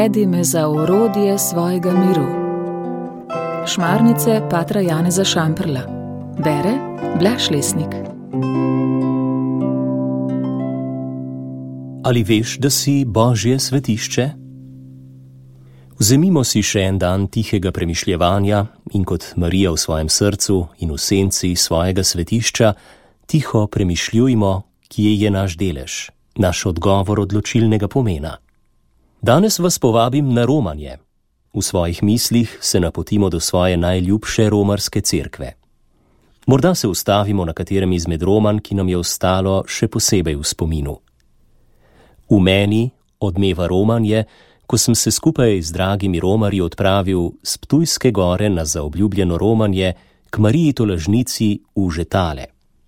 Navedi me za orodje svojega miru. Šmarnice patra Janeza Šamprla. Bere Blaž Lesnik. Ali veš, da si Božje svetišče? Vzemimo si še en dan tihega premišljevanja in kot Marija v svojem srcu in v senci svojega svetišča tiho premišljujmo, kje je naš delež, naš odgovor odločilnega pomena. Danes vas povabim na romanje. V svojih mislih se napotimo do svoje najljubše romarske cerkve. Morda se ustavimo na katerem izmed romanj, ki nam je ostalo še posebej v spominu. V meni odmeva romanje, ko sem se skupaj z dragimi romarji odpravil z Ptujske gore na zaobljubljeno romanje k Mariji Tolažnici v Žetale.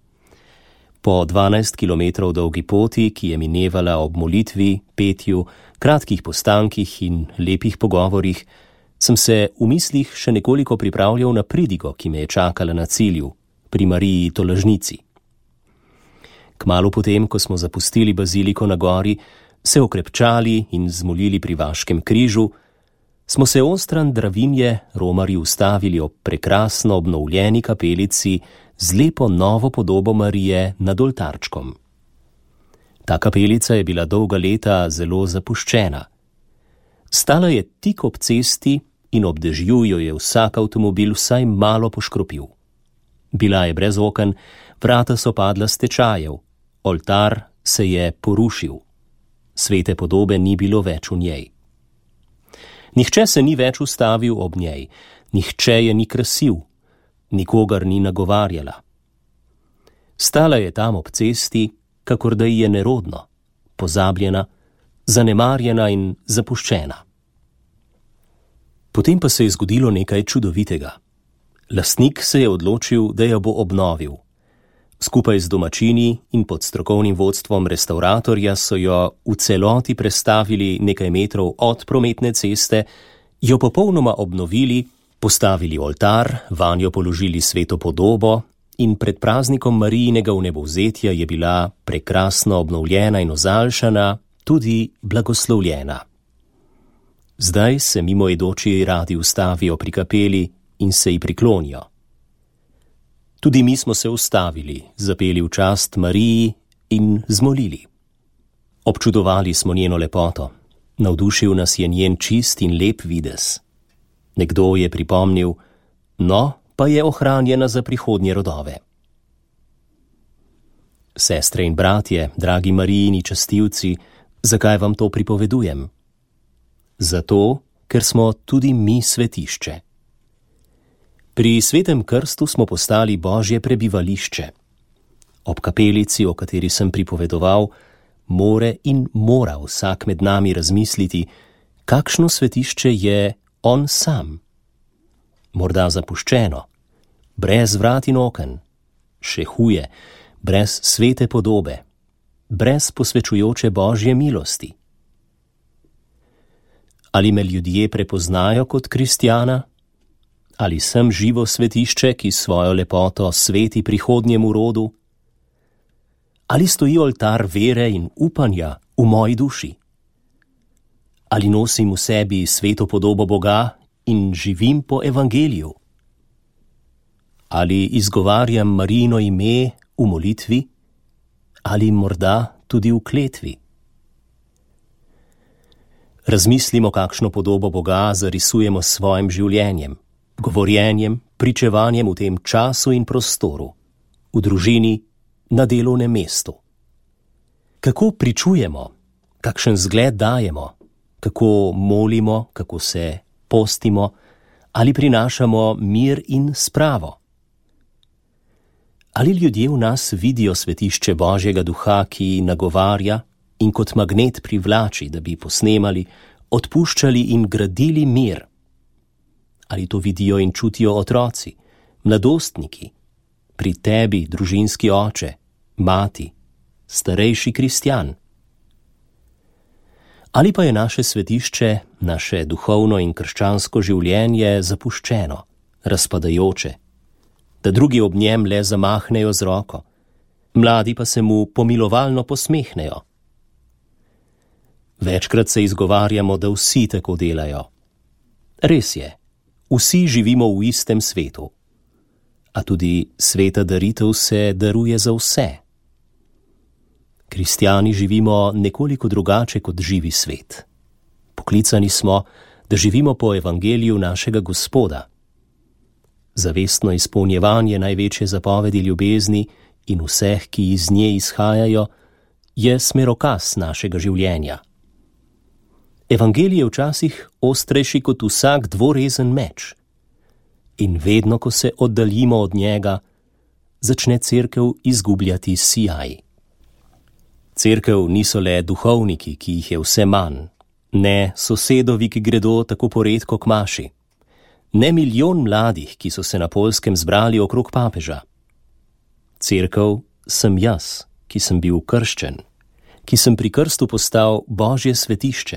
Po 12 kilometrov dolgi poti, ki je minevala ob molitvi, petju, kratkih postankih in lepih pogovorih, sem se v mislih še nekoliko pripravljal na pridigo, ki me je čakala na cilju, pri Mariji Tolažnici. Kmalu potem, ko smo zapustili baziliko na gori, se okrepčali in zmolili pri Vaškem križu, smo se ostran Dravinje romarji ustavili ob prekrasno obnovljeni kapelici z lepo novo podobo Marije nad oltarčkom. Ta kapelica je bila dolga leta zelo zapuščena. Stala je tik ob cesti in ob dežju jo je vsak avtomobil vsaj malo poškropil. Bila je brez oken, vrata so padla s tečajev, oltar se je porušil. Svete podobe ni bilo več v njej. Nihče se ni več ustavil ob njej, nihče je ni krasil, nikogar ni nagovarjala. Stala je tam ob cesti, kakor da ji je nerodno, pozabljena, zanemarjena in zapuščena. Potem pa se je zgodilo nekaj čudovitega. Lastnik se je odločil, da jo bo obnovil. Skupaj z domačini in pod strokovnim vodstvom restavratorja so jo v celoti prestavili nekaj metrov od prometne ceste, jo popolnoma obnovili, postavili oltar, vanjo položili sveto podobo in pred praznikom Marijinega vnebovzetja je bila prekrasno obnovljena in ozaljšana, tudi blagoslovljena. Zdaj se mimoidoči radi ustavijo pri kapeli in se ji priklonijo. Tudi mi smo se ustavili, zapeli v čast Mariji in zmolili. Občudovali smo njeno lepoto, navdušil nas je njen čist in lep videz. Nekdo je pripomnil, no, pa je ohranjena za prihodnje rodove. Sestre in bratje, dragi Marijini častilci, zakaj vam to pripovedujem? Zato, ker smo tudi mi svetišče. Pri svetem krstu smo postali Božje prebivališče. Ob kapelici, o kateri sem pripovedoval, more in mora vsak med nami razmisliti, kakšno svetišče je on sam. Morda zapuščeno, brez vrat in oken, še huje, brez svete podobe, brez posvečujoče Božje milosti. Ali me ljudje prepoznajo kot kristjana? Ali sem živo svetišče, ki svojo lepoto sveti prihodnjemu rodu? Ali stoji oltar vere in upanja v moji duši? Ali nosim v sebi sveto podobo Boga in živim po evangeliju? Ali izgovarjam Marijino ime v molitvi? Ali morda tudi v kletvi? Razmislimo, kakšno podobo Boga zarisujemo s svojim življenjem, govorjenjem, pričevanjem v tem času in prostoru, v družini, na delovnem mestu. Kako pričujemo, kakšen zgled dajemo, kako molimo, kako se postimo, ali prinašamo mir in spravo? Ali ljudje v nas vidijo svetišče Božjega duha, ki nagovarja in kot magnet privlači, da bi posnemali, odpuščali in gradili mir? Ali to vidijo in čutijo otroci, mladostniki, pri tebi, družinski oče, mati, starejši kristjan? Ali pa je naše svetišče, naše duhovno in krščansko življenje zapuščeno, razpadajoče, da drugi ob njem le zamahnejo z roko, mladi pa se mu pomilovalno posmehnejo? Večkrat se izgovarjamo, da vsi tako delajo. Res je, vsi živimo v istem svetu. A tudi sveta daritev se daruje za vse. Kristjani živimo nekoliko drugače kot živi svet. Poklicani smo, da živimo po evangeliju našega Gospoda. Zavestno izpolnjevanje največje zapovedi ljubezni in vseh, ki iz nje izhajajo, je smerokaz našega življenja. Evangelij je včasih ostrejši kot vsak dvorezen meč. In vedno, ko se oddaljimo od njega, začne cerkev izgubljati sijaj. Cerkev niso le duhovniki, ki jih je vse manj, ne sosedovi, ki gredo tako poredko k maši, ne milijon mladih, ki so se na Poljskem zbrali okrog papeža. Cerkev sem jaz, ki sem bil krščen, ki sem pri krstu postal Božje svetišče.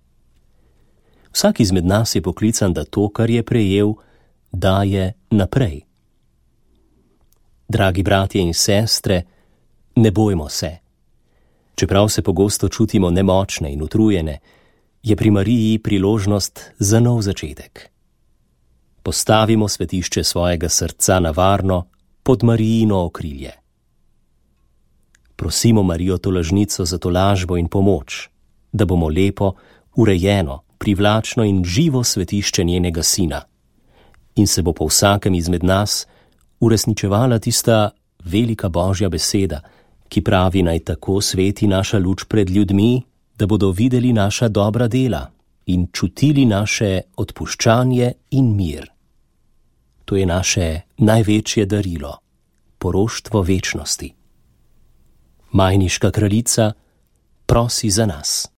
Vsak izmed nas je poklican, da to, kar je prejel, daje naprej. Dragi bratje in sestre, ne bojmo se. Čeprav se pogosto čutimo nemočne in utrujene, je pri Mariji priložnost za nov začetek. Postavimo svetišče svojega srca na varno pod Marijino okrilje. Prosimo Marijo tolažnico za tolažbo in pomoč, da bomo lepo, urejeno, privlačno in živo svetišče njenega sina in se bo po vsakem izmed nas uresničevala tista velika Božja beseda, ki pravi, naj tako sveti naša luč pred ljudmi, da bodo videli naša dobra dela in čutili naše odpuščanje in mir. To je naše največje darilo, poroštvo večnosti. Majniška kraljica prosi za nas.